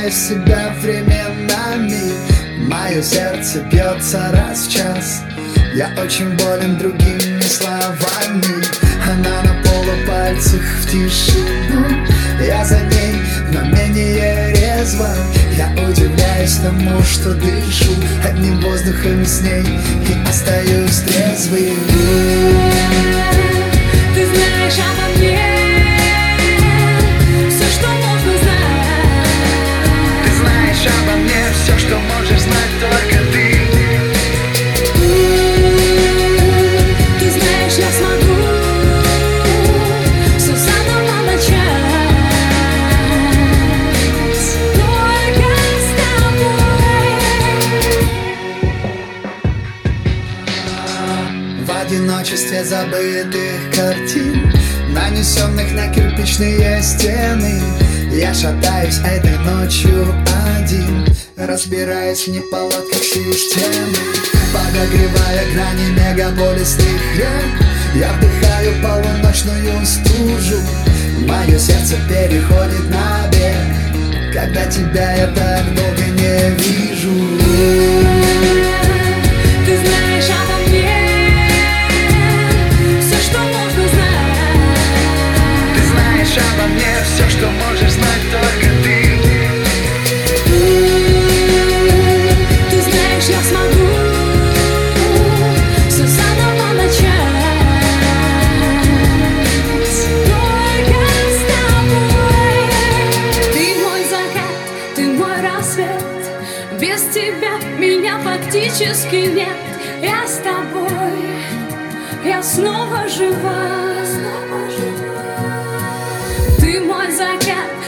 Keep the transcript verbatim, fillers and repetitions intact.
удивляюсь себя временами. Мое сердце бьется раз в час. Я очень болен другими словами. Она на полупальцах в тишину. Я за ней, но менее резво. Я удивляюсь тому, что дышу одним воздухом с ней и остаюсь трезвый. Ты знаешь обо мне все, что нужно знать. Ты знаешь обо мне все, что можешь знать только ты. Ты знаешь, я смогу все заново начать. Только с тобой. В одиночестве забытых картин, нанесенных на кирпичные стены, я шатаюсь этой ночью один, разбираясь в неполадках системы. Подогревая грани мегаполисных рек, я вдыхаю полуночную стужу. Мое сердце переходит на бег, когда тебя я так долго не вижу. Ты знаешь обо мне все, что нужно знать. Ты знаешь обо мне все, что можешь знать только ты. Ты знаешь, я смогу все заново начать. Только с тобой. Ты мой закат, ты мой рассвет. Без тебя меня фактически нет. Я с тобой, я снова жива. Ты мой закат,